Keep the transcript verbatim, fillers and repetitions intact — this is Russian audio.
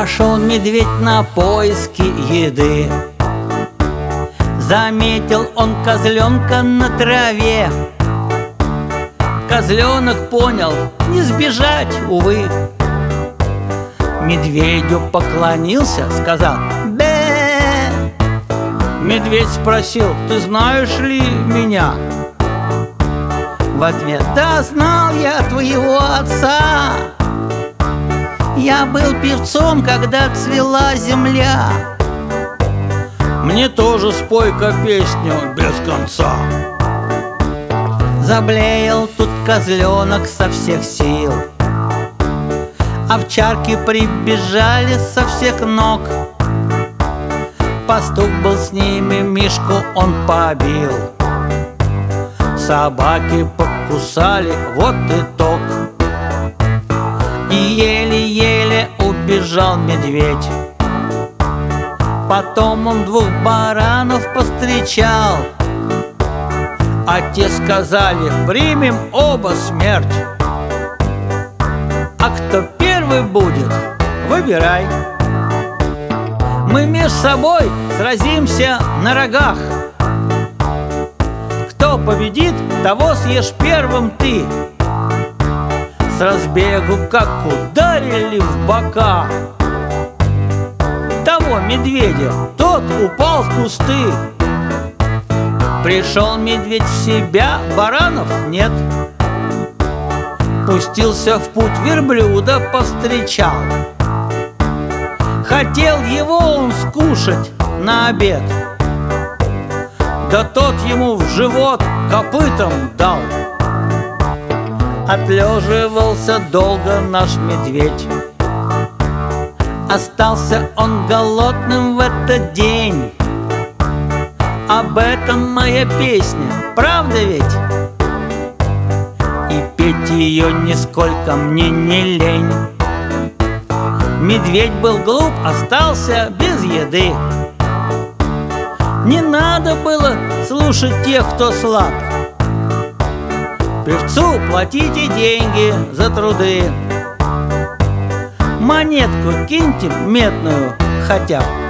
Пошел медведь на поиски еды. Заметил он козленка на траве. Козленок понял, не сбежать, увы. Медведю поклонился, сказал: «Бе!» Медведь спросил: «Ты знаешь ли меня?» В ответ: «Да, знал я твоего отца. Я был певцом, когда цвела земля. Мне тоже спой-ка песню без конца». Заблеял тут козленок со всех сил. Овчарки прибежали со всех ног. Пастух был с ними, мишку он побил. Собаки покусали, вот итог. И еле-еле убежал медведь. Потом он двух баранов повстречал, а те сказали: «Примем оба смерть. А кто первый будет, выбирай. Мы меж собой сразимся на рогах. Кто победит, того съешь первым ты». С разбегу как ударили в бока того медведя, тот упал в кусты. Пришел медведь в себя, баранов нет. Пустился в путь, верблюда повстречал. Хотел его он скушать на обед, да тот ему в живот копытом дал. Отлеживался долго наш медведь. Остался он голодным в этот день. Об этом моя песня, правда ведь? И петь ее нисколько мне не лень. Медведь был глуп, остался без еды. Не надо было слушать тех, кто слаб. Певцу платите деньги за труды. Монетку киньте медную хотя бы.